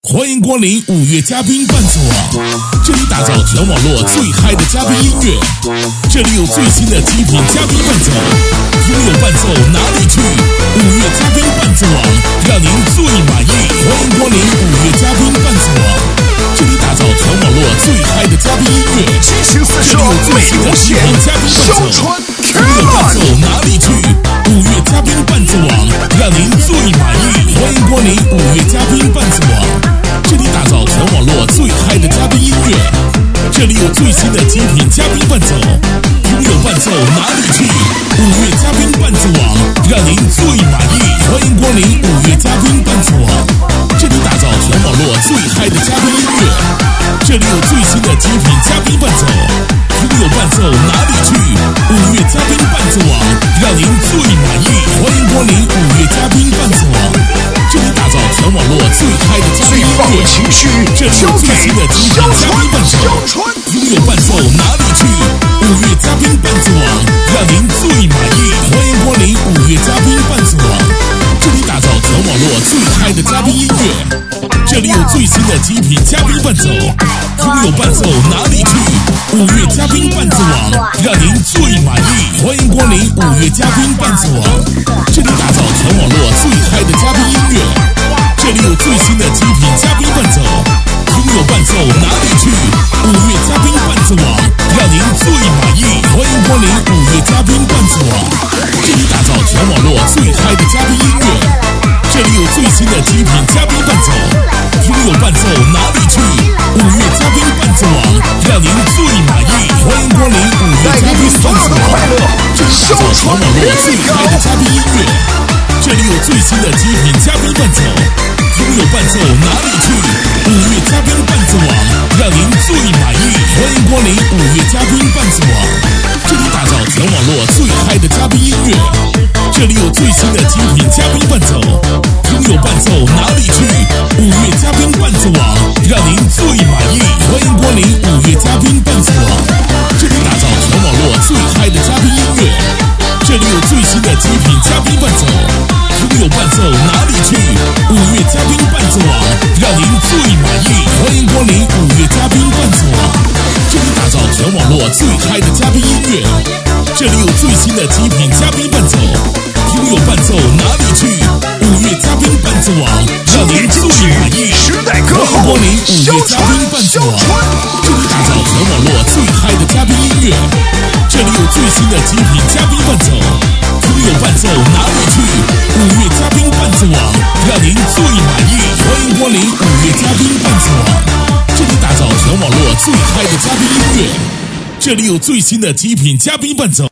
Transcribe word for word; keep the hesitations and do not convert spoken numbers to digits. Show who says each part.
Speaker 1: 欢迎光临五月嘉宾伴奏网，这里打造全网络最嗨的嘉宾音乐，这里有最新的极品嘉宾伴奏，拥有伴奏哪里去？五月嘉宾伴奏网，让您最满意。欢迎光临五月嘉宾伴奏网，这里打造全网络最嗨的嘉宾音乐，这里有最新的极品嘉宾伴奏，拥有伴奏哪里去？五月嘉宾伴奏网，让您最满意。欢迎光临五月嘉宾伴奏网。这里打造全网络最嗨的嘉宾音乐，这里有最新的精品嘉宾伴奏，拥有伴奏哪里去？五月嘉宾伴奏网，让您最满意。欢迎光临五月嘉宾伴奏网，这里打造全网络最嗨的嘉宾音乐，这里有最新的精品嘉宾伴奏，拥有伴奏哪里去？五月嘉宾伴奏网，让您最满意。欢迎光临五月嘉宾伴奏网，这里打造全网络最嗨的嘉宾音乐，这里有最新的精品嘉宾伴奏，拥有伴奏哪里去？五月嘉宾伴奏网，让您最满意。欢迎光临五月嘉宾伴奏网，这里打造全网络最嗨的嘉宾音乐，这里有最新的极品嘉宾伴奏，拥有伴奏哪里去？五月嘉宾伴奏网，让您最满意。欢迎光临五月嘉宾伴奏网，这里打造全网络最嗨的嘉宾音乐，这里有最新的极品嘉宾伴奏，拥有伴奏哪里去？五月嘉宾伴奏网，让您最满意。欢迎光临五月嘉宾伴奏网，这里打造全网络最嗨的嘉宾音乐，这里有最新的极品嘉宾伴奏，拥有伴奏哪里去？五月嘉宾伴奏网，让您最满意。欢迎光临五月嘉宾伴奏网，这里打造全网络最嗨的嘉宾音乐，这里有最新的极品嘉宾伴奏，拥有伴奏哪里去？五月嘉宾伴奏网，让您最满意。欢迎光临五月嘉宾伴奏网，这里打造全网络最嗨的嘉宾音乐，这里有最新的精品嘉宾伴奏，拥有伴奏哪里去？五月嘉宾伴奏网，让您最满意。欢迎光临五月嘉宾伴奏网，这里打造全网络最嗨的嘉宾音乐，这里有最新的精品嘉宾伴奏，拥有伴奏哪里去？五月嘉宾伴奏网，让您最满意。欢迎光临五月嘉宾伴奏网，这里打造全网络最嗨的嘉宾音乐，这里有最新的极品嘉宾伴奏，拥有伴奏哪里去？五月嘉宾伴奏网，让您最满意。欢迎光临五月嘉宾伴奏网，这里打造全网络最嗨的嘉宾音乐，这里有最新的极品嘉宾伴奏，拥有伴奏哪里去？五月嘉宾伴奏网，让您最满意。欢迎光临五月嘉宾伴奏网，这里打造全网络最嗨的嘉宾音乐，这里有最新的极品嘉宾伴奏。